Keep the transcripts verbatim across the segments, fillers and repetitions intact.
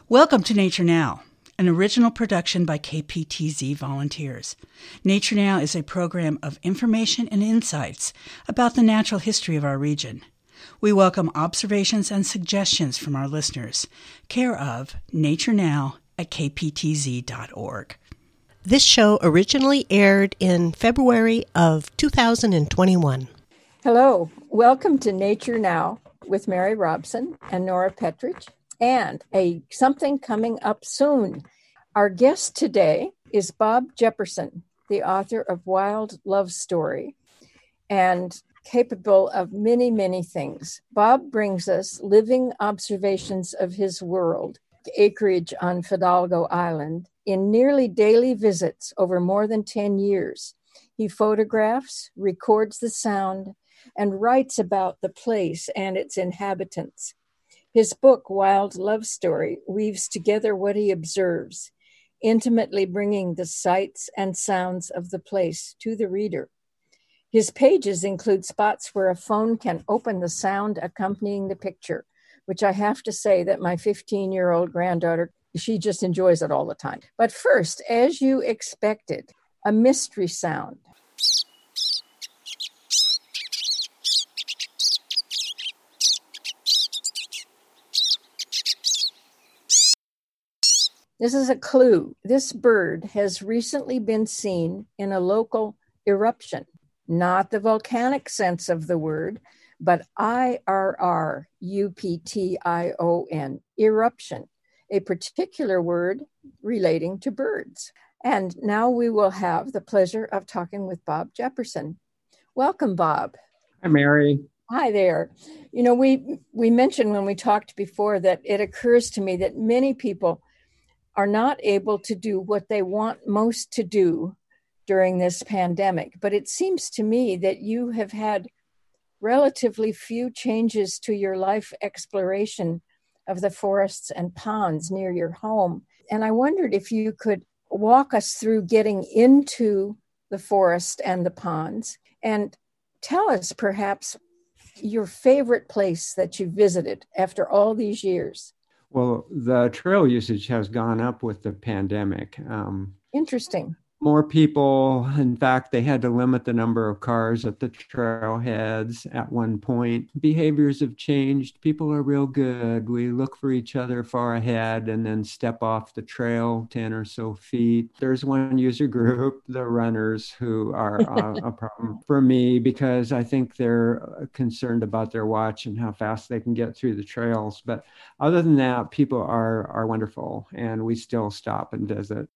Welcome to Nature Now, an original production by K P T Z volunteers. Nature Now is a program of information and insights about the natural history of our region. We welcome observations and suggestions from our listeners. Care of Nature Now at k p t z dot org. This show originally aired in February of two thousand twenty-one. Hello, welcome to Nature Now with Mary Robson and Nora Petrich, and a something coming up soon. Our guest today is Bob Jepperson, the author of Wild Love Story, and capable of many, many things. Bob brings us living observations of his world, acreage on Fidalgo Island, in nearly daily visits over more than ten years. He photographs, records the sound, and writes about the place and its inhabitants. His book, Wild Love Story, weaves together what he observes, intimately bringing the sights and sounds of the place to the reader. His pages include spots where a phone can open the sound accompanying the picture, which I have to say that my fifteen-year-old granddaughter, she just enjoys it all the time. But first, as you expected, a mystery sound. This is a clue. This bird has recently been seen in a local eruption, not the volcanic sense of the word, but I R R U P T I O N, eruption, a particular word relating to birds. And now we will have the pleasure of talking with Bob Jepperson. Welcome, Bob. Hi, Mary. Hi there. You know, we we mentioned when we talked before that it occurs to me that many people are not able to do what they want most to do during this pandemic. But it seems to me that you have had relatively few changes to your life exploration of the forests and ponds near your home. And I wondered if you could walk us through getting into the forest and the ponds and tell us perhaps your favorite place that you visited after all these years. Well, the trail usage has gone up with the pandemic. Um, Interesting. More people, in fact, they had to limit the number of cars at the trailheads at one point. Behaviors have changed. People are real good. We look for each other far ahead and then step off the trail ten or so feet. There's one user group, the runners, who are uh, a problem for me because I think they're concerned about their watch and how fast they can get through the trails. But other than that, people are, are wonderful, and we still stop and visit.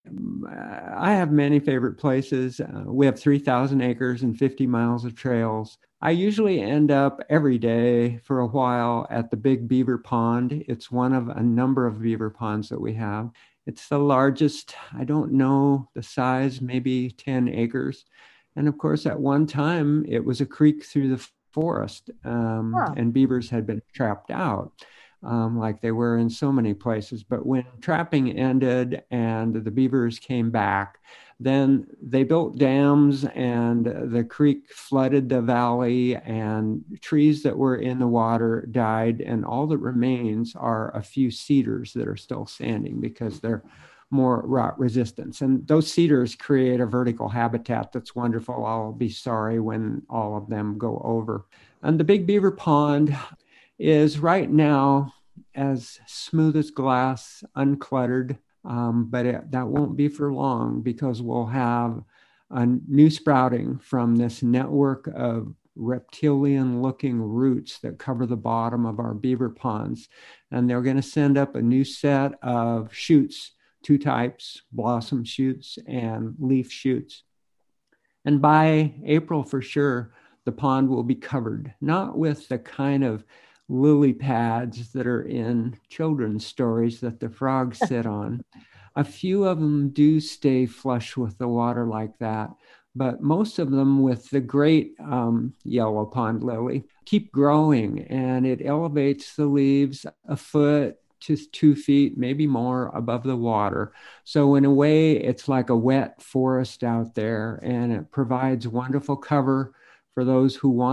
I have many favorite places. Uh, we have three thousand acres and fifty miles of trails. I usually end up every day for a while at the Big Beaver Pond. It's one of a number of beaver ponds that we have. It's the largest, I don't know the size, maybe ten acres. And of course, at one time, it was a creek through the forest, um, wow. and beavers had been trapped out. Um, like they were in so many places. But when trapping ended and the beavers came back, then they built dams and the creek flooded the valley and trees that were in the water died. And all that remains are a few cedars that are still standing because they're more rot resistant. And those cedars create a vertical habitat that's wonderful. I'll be sorry when all of them go over. And the Big Beaver Pond is right now as smooth as glass, uncluttered, um, but it, that won't be for long because we'll have a new sprouting from this network of reptilian-looking roots that cover the bottom of our beaver ponds. And they're going to send up a new set of shoots, two types, blossom shoots and leaf shoots. And by April, for sure, the pond will be covered, not with the kind of lily pads that are in children's stories that the frogs sit on. A few of them do stay flush with the water like that, but most of them with the great um, yellow pond lily keep growing, and it elevates the leaves a foot to two feet, maybe more above the water. So in a way, it's like a wet forest out there, and it provides wonderful cover for those who want it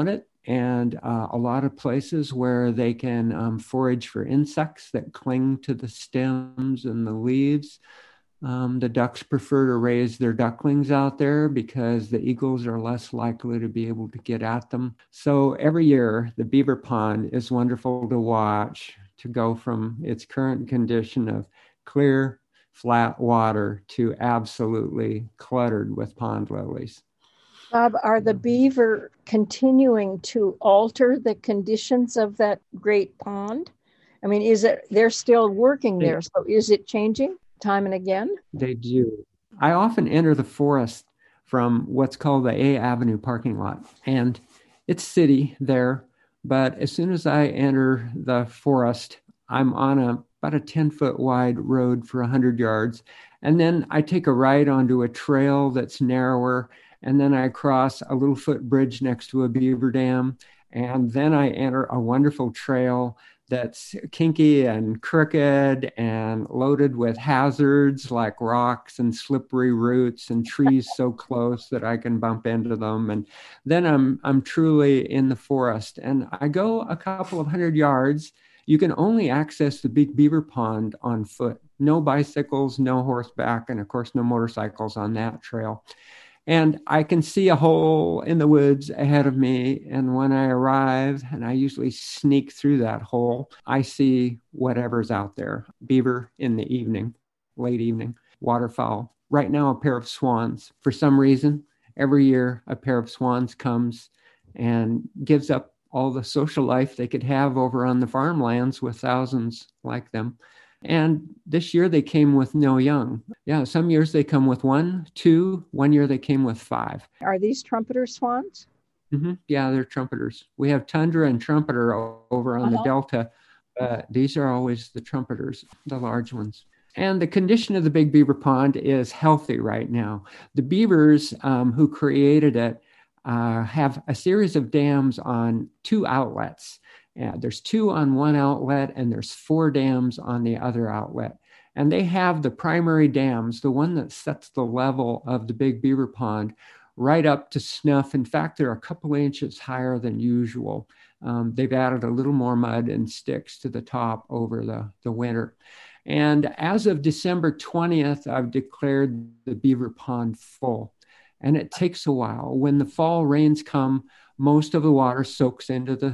and uh, a lot of places where they can um, forage for insects that cling to the stems and the leaves. Um, the ducks prefer to raise their ducklings out there because the eagles are less likely to be able to get at them. So every year, the beaver pond is wonderful to watch, to go from its current condition of clear, flat water to absolutely cluttered with pond lilies. Bob, are the beaver continuing to alter the conditions of that great pond? I mean, is it, they're still working there, so is it changing time and again? They do. I often enter the forest from what's called the A Avenue parking lot, and it's city there, but as soon as I enter the forest, I'm on a about a ten foot wide road for one hundred yards, and then I take a ride onto a trail that's narrower, and then I cross a little footbridge next to a beaver dam, and then I enter a wonderful trail that's kinky and crooked and loaded with hazards like rocks and slippery roots and trees so close that I can bump into them. And then I'm I'm truly in the forest. And I go a couple of hundred yards. You can only access the Big Beaver Pond on foot. No bicycles, no horseback, and of course no motorcycles on that trail. And I can see a hole in the woods ahead of me. And when I arrive, and I usually sneak through that hole, I see whatever's out there. Beaver in the evening, late evening, waterfowl. Right now, a pair of swans. For some reason, every year, a pair of swans comes and gives up all the social life they could have over on the farmlands with thousands like them. And this year they came with no young. Yeah, some years they come with one, two. One year they came with five. Are these trumpeter swans? Mm-hmm. Yeah, they're trumpeters. We have tundra and trumpeter over on uh-huh. the Delta. Uh, these are always the trumpeters, the large ones. And the condition of the Big Beaver Pond is healthy right now. The beavers um, who created it uh, have a series of dams on two outlets. Yeah, there's two on one outlet and there's four dams on the other outlet. And they have the primary dams, the one that sets the level of the Big Beaver Pond, right up to snuff. In fact, they're a couple inches higher than usual. Um, they've added a little more mud and sticks to the top over the, the winter. And as of December twentieth, I've declared the Beaver Pond full. And it takes a while. When the fall rains come, most of the water soaks into the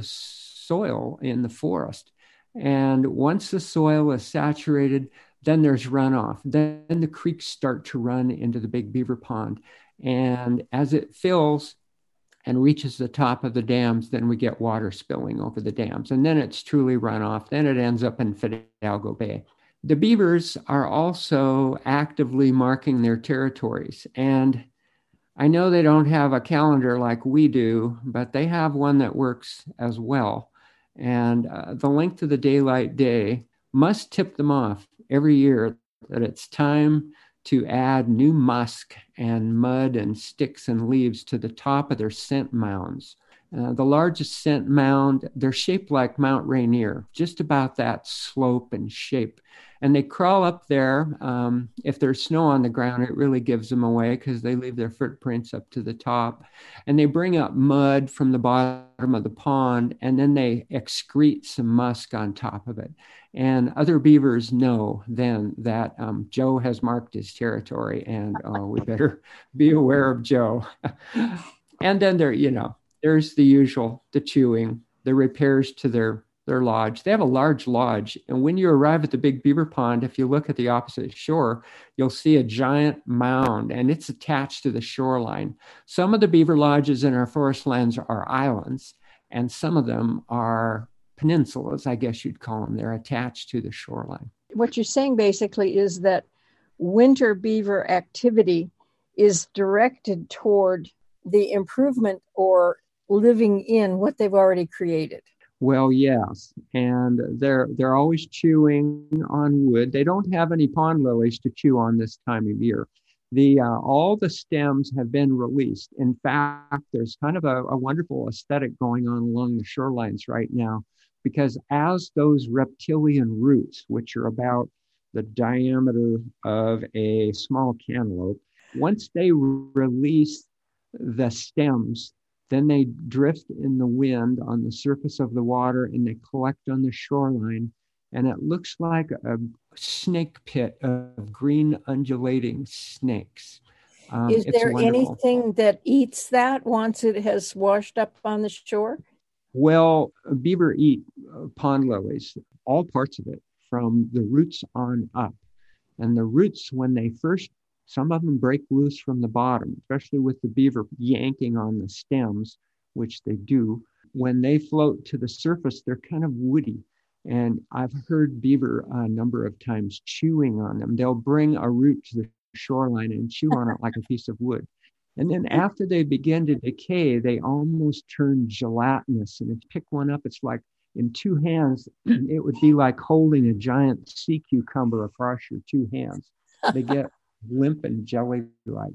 soil in the forest. And once the soil is saturated, then there's runoff. Then the creeks start to run into the Big Beaver Pond. And as it fills and reaches the top of the dams, then we get water spilling over the dams. And then it's truly runoff. Then it ends up in Fidalgo Bay. The beavers are also actively marking their territories. And I know they don't have a calendar like we do, but they have one that works as well. And uh, the length of the daylight day must tip them off every year that it's time to add new musk and mud and sticks and leaves to the top of their scent mounds. Uh, the largest scent mound, they're shaped like Mount Rainier, just about that slope and shape. And they crawl up there. Um, if there's snow on the ground, it really gives them away because they leave their footprints up to the top. And they bring up mud from the bottom of the pond, and then they excrete some musk on top of it. And other beavers know then that um, Joe has marked his territory, and oh, we better be aware of Joe. And then there, you know, there's the usual, the chewing, the repairs to their their lodge. They have a large lodge. And when you arrive at the Big Beaver Pond, if you look at the opposite shore, you'll see a giant mound, and it's attached to the shoreline. Some of the beaver lodges in our forest lands are islands, and some of them are peninsulas, I guess you'd call them. They're attached to the shoreline. What you're saying basically is that winter beaver activity is directed toward the improvement or living in what they've already created. Well, yes, and they're they're always chewing on wood. They don't have any pond lilies to chew on this time of year. The uh, all the stems have been released. In fact, there's kind of a, a wonderful aesthetic going on along the shorelines right now, because as those reptilian roots, which are about the diameter of a small cantaloupe, once they re- release the stems Then they drift in the wind on the surface of the water and they collect on the shoreline. And it looks like a snake pit of green undulating snakes. Um, Is it's there wonderful. anything that eats that once it has washed up on the shore? Well, beaver eat uh, pond lilies, all parts of it, from the roots on up. And the roots, when they first, some of them break loose from the bottom, especially with the beaver yanking on the stems, which they do. When they float to the surface, they're kind of woody. And I've heard beaver a number of times chewing on them. They'll bring a root to the shoreline and chew on it like a piece of wood. And then after they begin to decay, they almost turn gelatinous. And if you pick one up, it's like in two hands, it would be like holding a giant sea cucumber across your two hands. They get limp and jelly-like.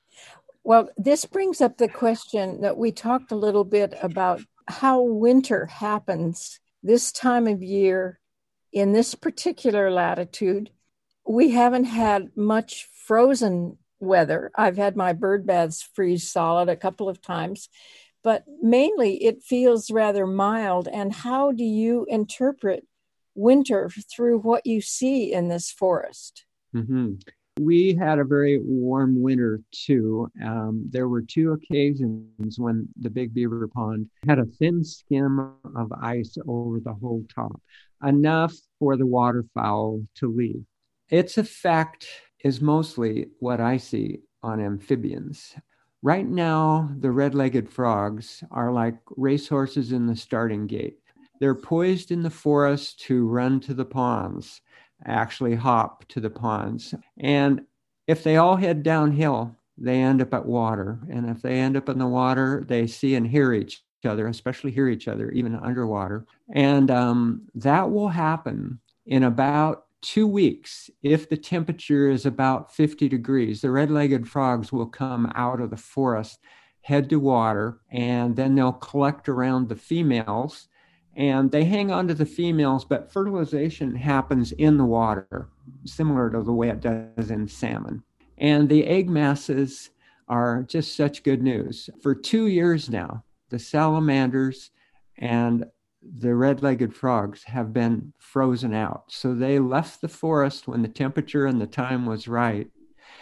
Well, this brings up the question that we talked a little bit about how winter happens this time of year in this particular latitude. We haven't had much frozen weather. I've had my bird baths freeze solid a couple of times, but mainly it feels rather mild. And how do you interpret winter through what you see in this forest? Mm-hmm. We had a very warm winter too. Um, there were two occasions when the Big Beaver Pond had a thin skim of ice over the whole top, enough for the waterfowl to leave. Its effect is mostly what I see on amphibians. Right now, the red-legged frogs are like racehorses in the starting gate. They're poised in the forest to run to the ponds, actually hop to the ponds. And if they all head downhill, they end up at water. And if they end up in the water, they see and hear each other, especially hear each other, even underwater. And um, that will happen in about two weeks. If the temperature is about fifty degrees, the red-legged frogs will come out of the forest, head to water, and then they'll collect around the females. And they hang on to the females, but fertilization happens in the water, similar to the way it does in salmon. And the egg masses are just such good news. For two years now, the salamanders and the red-legged frogs have been frozen out. So they left the forest when the temperature and the time was right.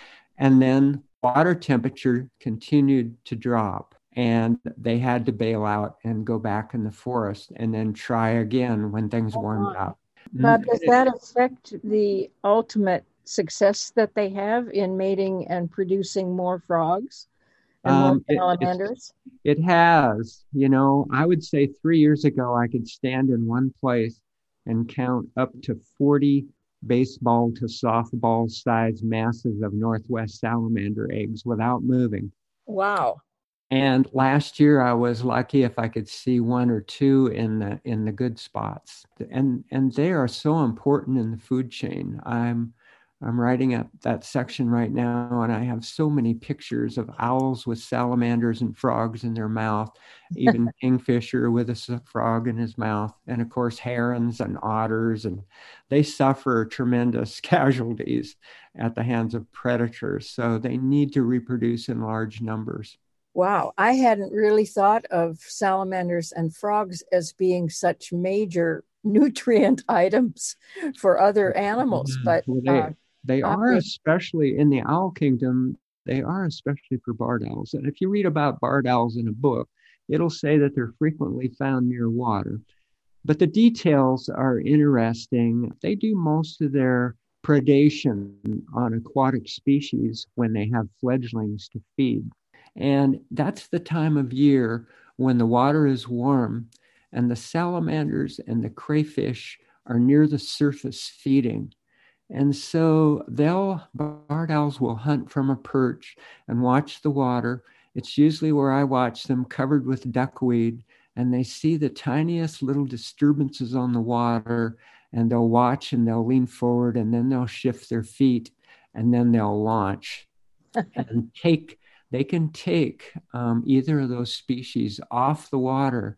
And then water temperature continued to drop. And they had to bail out and go back in the forest and then try again when things warmed up. Bob, does that affect the ultimate success that they have in mating and producing more frogs and um, more salamanders? It, it has. You know, I would say three years ago, I could stand in one place and count up to forty baseball to softball size masses of Northwest salamander eggs without moving. Wow. And last year I was lucky if I could see one or two in the in the good spots. And and they are so important in the food chain. I'm I'm writing up that section right now, and I have so many pictures of owls with salamanders and frogs in their mouth, even kingfisher with a frog in his mouth, and of course herons and otters, and they suffer tremendous casualties at the hands of predators. So they need to reproduce in large numbers. Wow, I hadn't really thought of salamanders and frogs as being such major nutrient items for other animals, Mm-hmm. but well, they, uh, they are especially in the owl kingdom. They are especially for barred owls. And if you read about barred owls in a book, it'll say that they're frequently found near water. But the details are interesting. They do most of their predation on aquatic species when they have fledglings to feed. And that's the time of year when the water is warm and the salamanders and the crayfish are near the surface feeding. And so they'll, barred owls will hunt from a perch and watch the water. It's usually where I watch them, covered with duckweed, and they see the tiniest little disturbances on the water, and they'll watch and they'll lean forward, and then they'll shift their feet, and then they'll launch and take. They can take um, either of those species off the water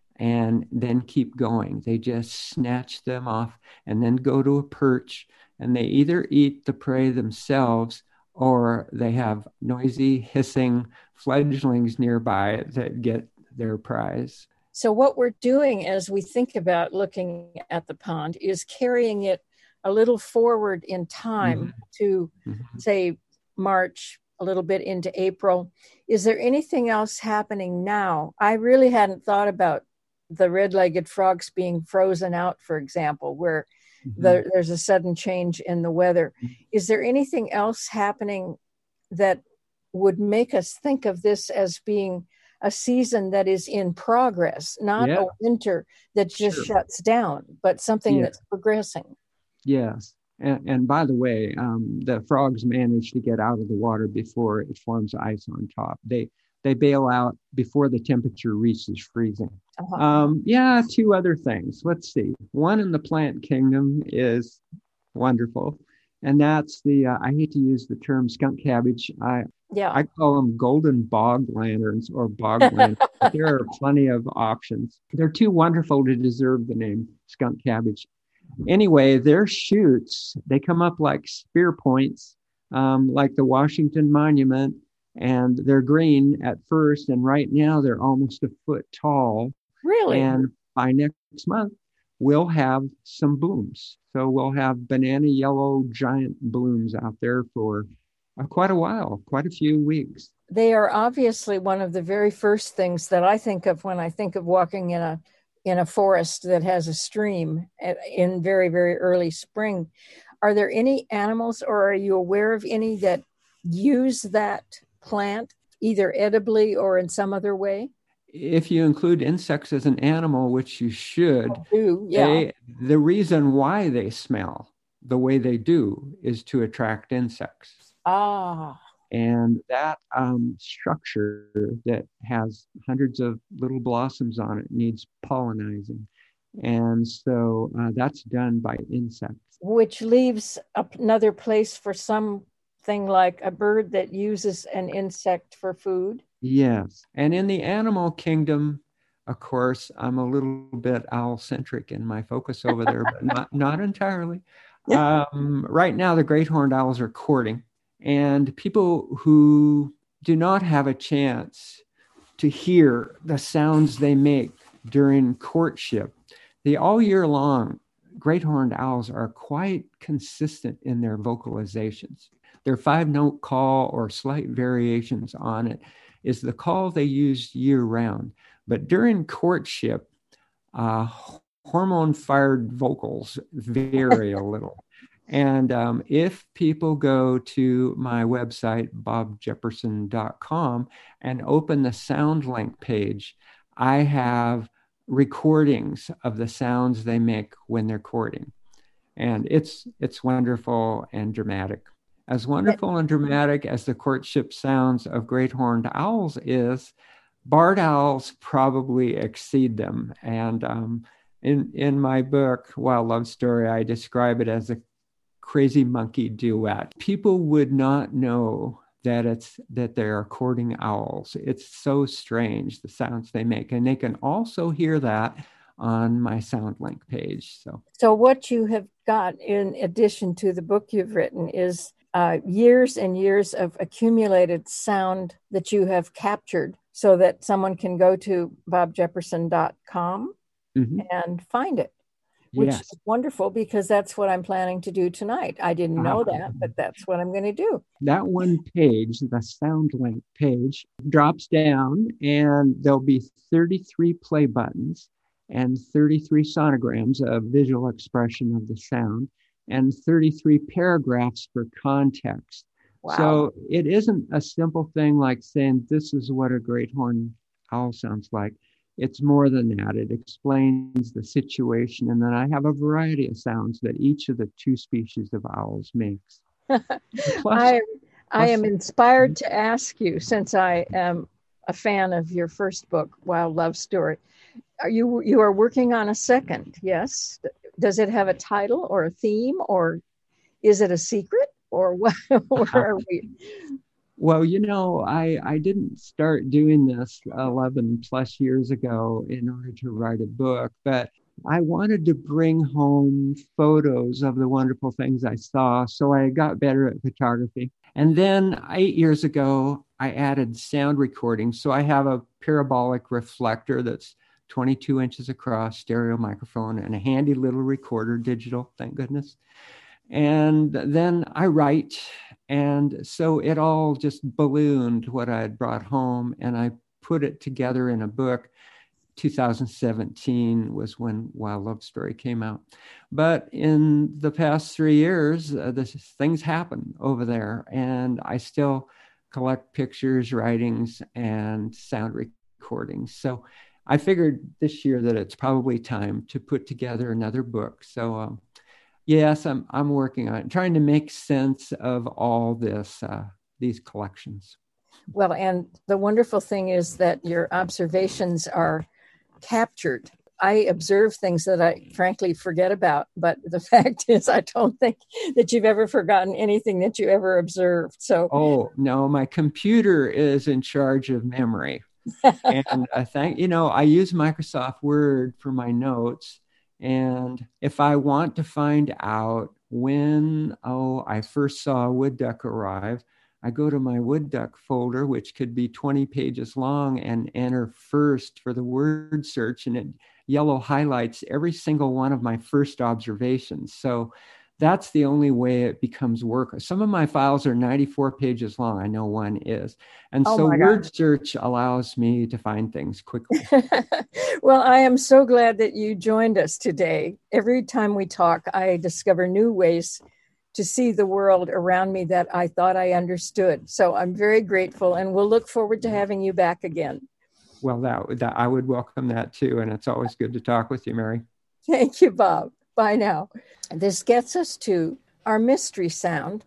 and then keep going. They just snatch them off and then go to a perch, and they either eat the prey themselves or they have noisy, hissing fledglings nearby that get their prize. So what we're doing as we think about looking at the pond is carrying it a little forward in time mm-hmm. to, mm-hmm. say, March, a little bit into April. Is there anything else happening now? I really hadn't thought about the red-legged frogs being frozen out, for example, where mm-hmm. the, there's a sudden change in the weather. Is there anything else happening that would make us think of this as being a season that is in progress, not yeah. a winter that just sure. shuts down, but something yeah. that's progressing? Yes. And, and by the way, um, the frogs manage to get out of the water before it forms ice on top. They they bail out before the temperature reaches freezing. Uh-huh. Um, yeah, two other things. Let's see. One in the plant kingdom is wonderful. And that's the, uh, I hate to use the term skunk cabbage. I yeah. I call them golden bog lanterns or bog lanterns. There are plenty of options. They're too wonderful to deserve the name skunk cabbage. Anyway, their shoots, they come up like spear points, um, like the Washington Monument, and they're green at first. And right now they're almost a foot tall. Really? And by next month, we'll have some blooms. So we'll have banana yellow giant blooms out there for uh, quite a while, quite a few weeks. They are obviously one of the very first things that I think of when I think of walking in a in a forest that has a stream at, in very, very early spring. Are there any animals, or are you aware of any that use that plant either edibly or in some other way? If you include insects as an animal, which you should, do, yeah. they, the reason why they smell the way they do is to attract insects. Ah. And that um, structure that has hundreds of little blossoms on it needs pollinizing. And so uh, that's done by insects. Which leaves another place for something like a bird that uses an insect for food. Yes. And in the animal kingdom, of course, I'm a little bit owl-centric in my focus over there, but not, not entirely. Um, right now, the great horned owls are courting. And people who do not have a chance to hear the sounds they make during courtship, they all year long, great horned owls are quite consistent in their vocalizations. Their five-note call or slight variations on it is the call they use year-round. But during courtship, uh, hormone-fired vocals vary a little. And um, if people go to my website, bob jepperson dot com, and open the SoundLink page, I have recordings of the sounds they make when they're courting. And it's it's wonderful and dramatic. As wonderful and dramatic as the courtship sounds of great horned owls is, barred owls probably exceed them. And um, in, in my book, Wild Love Story, I describe it as a crazy monkey duet. People would not know that it's that they are courting owls. It's so strange, the sounds they make. And they can also hear that on my SoundLink page. So, so what you have got in addition to the book you've written is uh, years and years of accumulated sound that you have captured so that someone can go to bob jepperson dot com mm-hmm. and find it. Which yes. is wonderful, because that's what I'm planning to do tonight. I didn't know uh, that, but that's what I'm going to do. That one page, the SoundLink page, drops down and there'll be thirty-three play buttons and thirty-three sonograms of visual expression of the sound and thirty-three paragraphs for context. Wow. So it isn't a simple thing like saying, this is what a great horned owl sounds like. It's more than that. It explains the situation. And then I have a variety of sounds that each of the two species of owls makes. Plus, I, I am inspired to ask you, since I am a fan of your first book, Wild Love Story, are you, you are working on a second, yes? Does it have a title or a theme, or is it a secret, or what, where are we? Well, you know, I, I didn't start doing this eleven plus years ago in order to write a book, but I wanted to bring home photos of the wonderful things I saw. So I got better at photography. And then eight years ago, I added sound recording. So I have a parabolic reflector that's twenty-two inches across, stereo microphone, and a handy little recorder, digital, thank goodness. And then I write. And so it all just ballooned what I had brought home, and I put it together in a book. two thousand seventeen was when Wild Love Story came out. But in the past three years, uh, this, things happen over there, and I still collect pictures, writings, and sound recordings. So I figured this year that it's probably time to put together another book. So um, yes, I'm I'm working on it, trying to make sense of all this, uh, these collections. Well, and the wonderful thing is that your observations are captured. I observe things that I frankly forget about, but the fact is I don't think that you've ever forgotten anything that you ever observed. So, oh no, my computer is in charge of memory. And I think, you know, I use Microsoft Word for my notes. And if I want to find out when, oh, I first saw a wood duck arrive, I go to my wood duck folder, which could be twenty pages long, and enter first for the word search, and it yellow highlights every single one of my first observations. So that's the only way it becomes work. Some of my files are ninety-four pages long. I know one is. And oh so word God. search allows me to find things quickly. Well, I am so glad that you joined us today. Every time we talk, I discover new ways to see the world around me that I thought I understood. So I'm very grateful, and we'll look forward to having you back again. Well, that, that I would welcome that too. And it's always good to talk with you, Mary. Thank you, Bob. Bye now. This gets us to our mystery sound.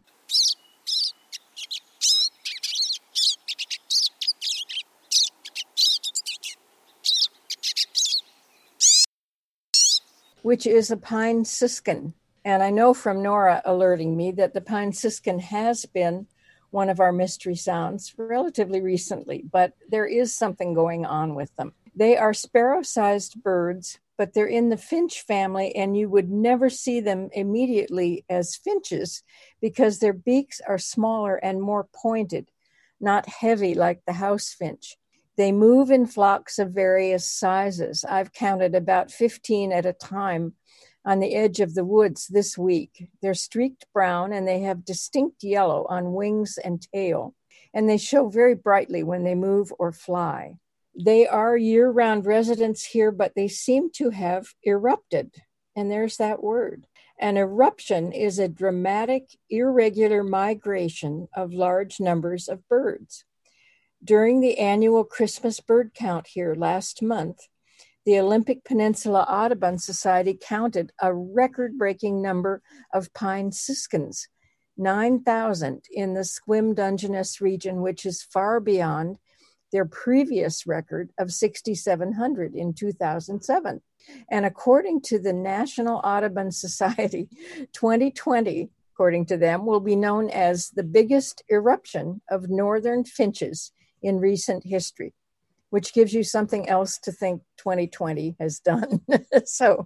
Which is a pine siskin. And I know from Nora alerting me that the pine siskin has been one of our mystery sounds relatively recently, but there is something going on with them. They are sparrow-sized birds, but they're in the finch family, and you would never see them immediately as finches because their beaks are smaller and more pointed, not heavy like the house finch. They move in flocks of various sizes. I've counted about fifteen at a time on the edge of the woods this week. They're streaked brown, and they have distinct yellow on wings and tail, and they show very brightly when they move or fly. They are year-round residents here, but they seem to have erupted, and there's that word. An eruption is a dramatic, irregular migration of large numbers of birds. During the annual Christmas bird count here last month, the Olympic Peninsula Audubon Society counted a record-breaking number of pine siskins, nine thousand in the Sequim Dungeness region, which is far beyond their previous record of six thousand seven hundred in two thousand seven. And according to the National Audubon Society, twenty twenty, according to them, will be known as the biggest eruption of northern finches in recent history, which gives you something else to think twenty twenty has done. So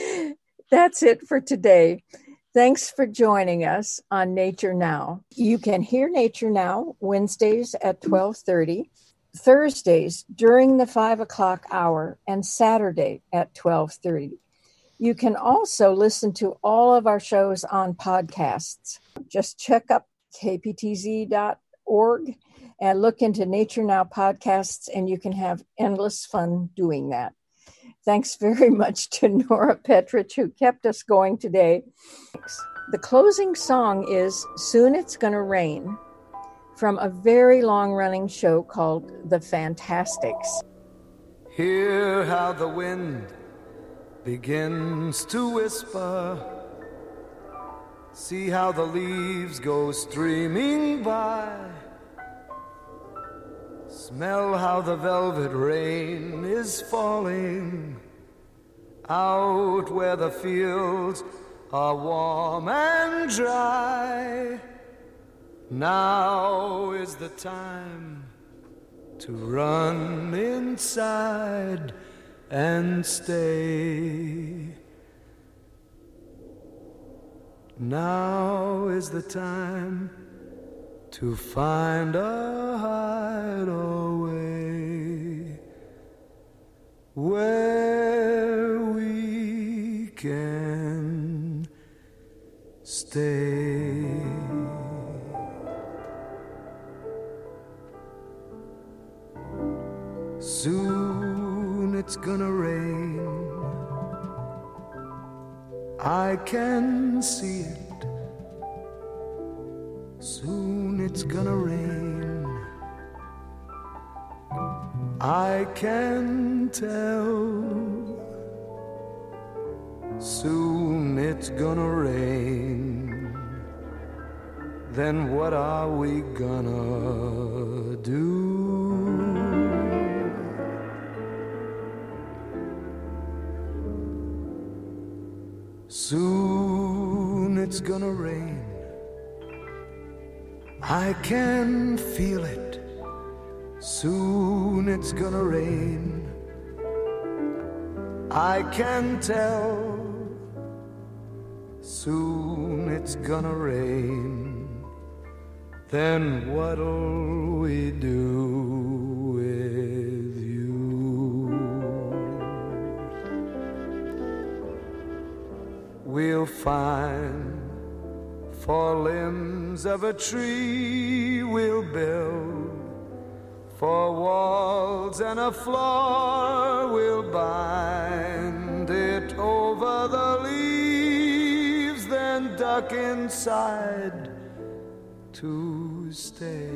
that's it for today. Thanks for joining us on Nature Now. You can hear Nature Now Wednesdays at twelve thirty, Thursdays during the five o'clock hour, and Saturday at twelve thirty. You can also listen to all of our shows on podcasts. Just check up k p t z dot org and look into Nature Now podcasts, and you can have endless fun doing that. Thanks very much to Nora Petrich, who kept us going today. The closing song is Soon It's Gonna Rain, from a very long-running show called The Fantastics. Hear how the wind begins to whisper. See how the leaves go streaming by. Smell how the velvet rain is falling out where the fields are warm and dry. Now is the time to run inside and stay. Now is the time to find a hideaway where we can stay. Soon it's gonna rain, I can see it. Soon it's gonna rain, I can tell. Soon it's gonna rain, then what are we gonna do? Soon it's gonna rain, I can feel it. Soon it's gonna rain, I can tell. Soon it's gonna rain, then what'll we do with you? We'll find four limbs of a tree, we'll build four walls and a floor, we'll bind it over the leaves, then duck inside to stay.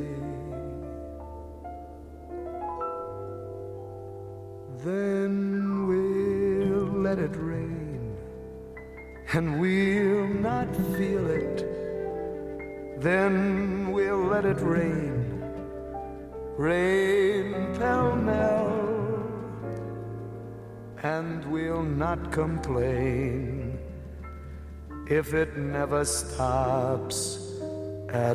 Then we'll let it rain, and we'll not feel it. Then we'll let it rain, rain pell-mell, and we'll not complain if it never stops at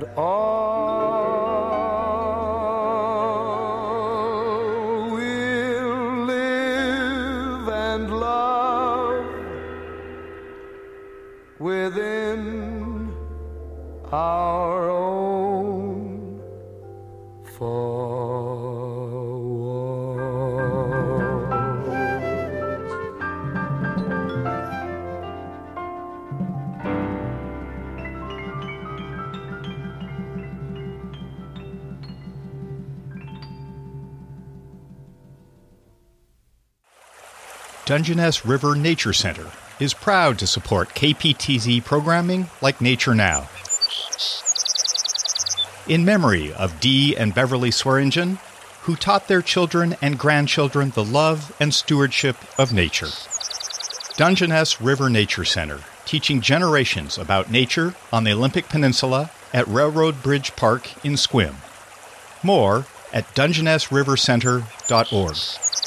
all. We'll live and love within our own four walls. Dungeness River Nature Center is proud to support K P T Z programming like Nature Now. In memory of Dee and Beverly Swearingen, who taught their children and grandchildren the love and stewardship of nature. Dungeness River Nature Center, teaching generations about nature on the Olympic Peninsula at Railroad Bridge Park in Sequim. More at dungeness river center dot org.